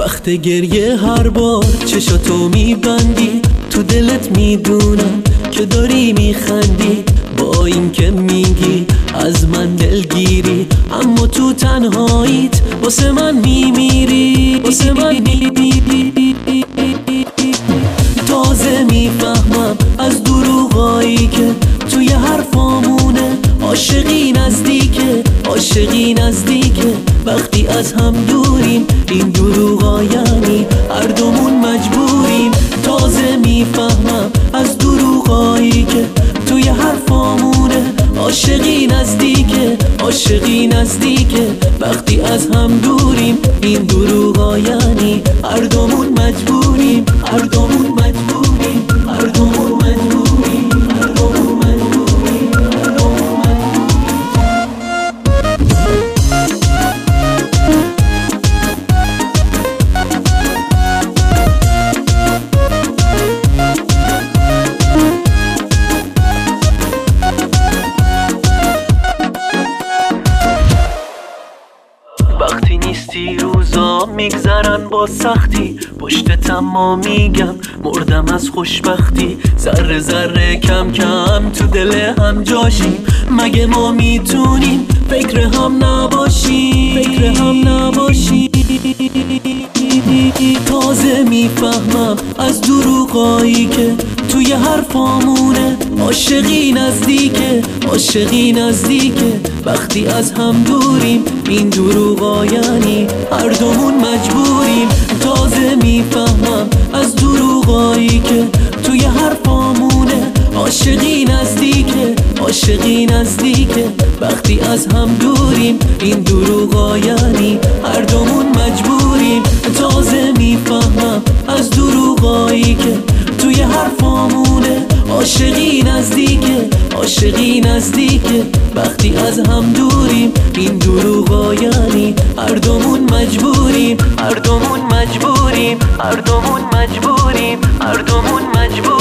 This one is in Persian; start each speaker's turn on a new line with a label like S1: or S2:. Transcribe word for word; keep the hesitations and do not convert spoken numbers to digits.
S1: وقت گریه هر بار چشاتو میبندی، تو دلت میدونم که داری میخندی، با این که میگی از من دلگیری، اما تو تنهاییت واسه من میمیری، واسه من میمیری. تازه میفهمم از دروغایی که توی حرفامونه، عاشقی نزدیکه، عاشقی نزدیکه، وقتی از هم دوریم این دروغا یعنی هر دومون مجبوریم. تازه میفهمم از دروغایی که توی حرفامونه، عاشقی نزدیکه، عاشقی نزدیکه، وقتی از هم دوریم این دروغا یعنی هر دومون مجبوریم، هر دومون مجبوریم، هر دومون مجبوریم، هر دومون مجبوریم، هر دومون وقتی نیستی روزا میگذرن با سختی، پشتتم ما میگم مردم از خوشبختی، ذره ذره کم کم تو دل هم جاشیم، مگه ما میتونیم فکر هم نباشیم، فکر هم نباشیم. تازه میفهمم از دروغایی که توی حرفامونه، عاشقی نزدیکه، عاشقی نزدیکه، وقتی از هم دوریم این دروغا یعنی هر دومون مجبوریم. تازه میفهمم از دروغایی که توی حرفامونه، عاشقی نزدیکه، عاشقی نزدیکه، وقتی از هم دوریم این دروغا یعنی هر دومون مجبوریم. تازه میفهمم از دروغایی که توی حرفامونه، عاشقی نزدیکه، عاشقی نزدیکه، وقتی از هم دوریم این دروغا یعنی هر دومون مجبوریم، هر دومون مجبوریم، هر دومون مجبوریم، هر دومون مجبوریم.